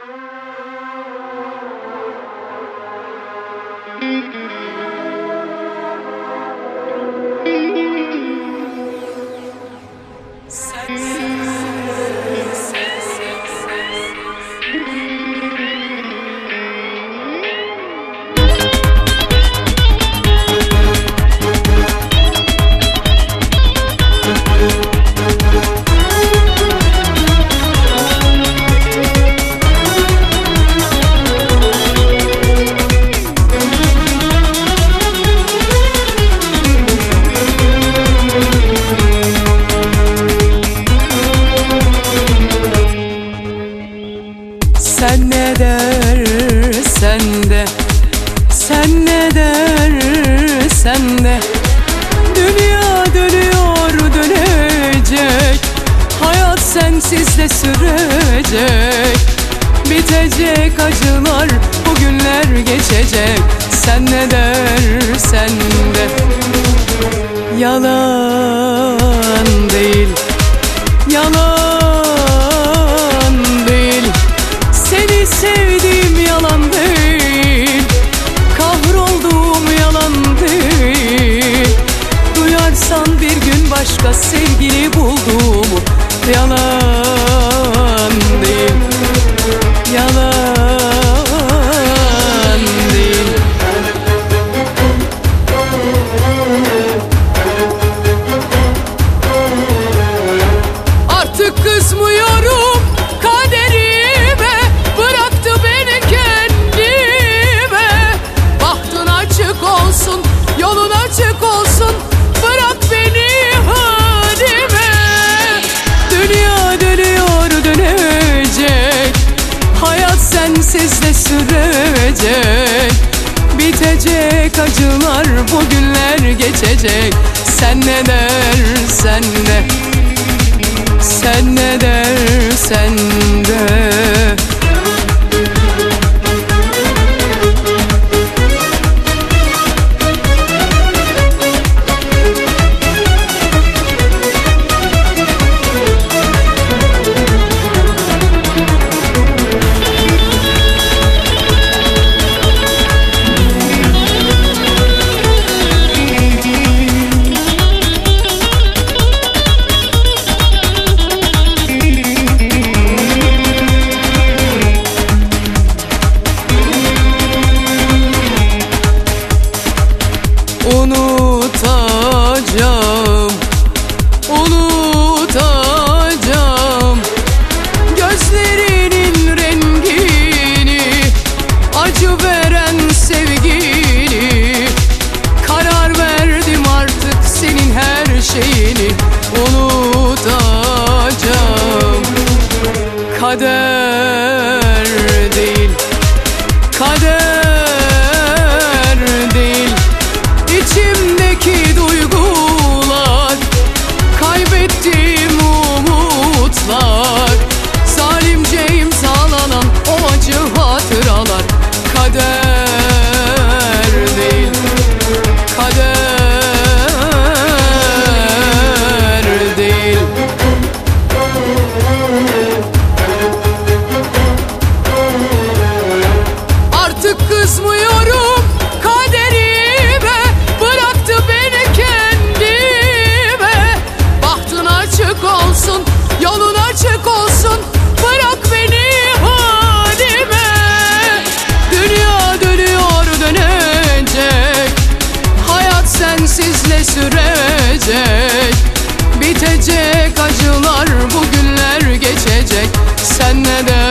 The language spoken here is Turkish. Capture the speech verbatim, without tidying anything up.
Sen ne dersen de, sen ne dersen de, dünya dönüyor dönecek, hayat sensiz de sürecek. Bitecek acılar, bugünler geçecek. Sen ne dersen de, yalan değil, yalan. Sevdiğim yalan değil, kahrolduğum yalan değil. Duyarsan bir gün başka sevgili bulduğumu, yalan değil, yalan değil. Artık kızmıyorum kaderime, bıraktı beni kendime. Bahtın açık olsun, yolun açık olsun, bırak beni halime. Dünya dönüyor dönecek, hayat sensiz de sürecek. Bitecek acılar, bugünler geçecek. Sen ne dersen de, sen ne dersen de. Unutacağım, unutacağım gözlerinin rengini, acı veren sevgini. Karar verdim artık senin her şeyini unutacağım. Kader değil, kader değil. İçimdeki duygular, kaybettiğim umutlar, zalimce imzalanan o acı hatıralar. Kader değil, kader değil. Artık kızmıyorum kaderime, bıraktı beni kendime. Bahtın açık olsun, yolun açık olsun, bırak beni halime. Dünya dönüyor dönecek, hayat sensizle sürecek. Bitecek acılar, bugünler geçecek. Sen ne dersen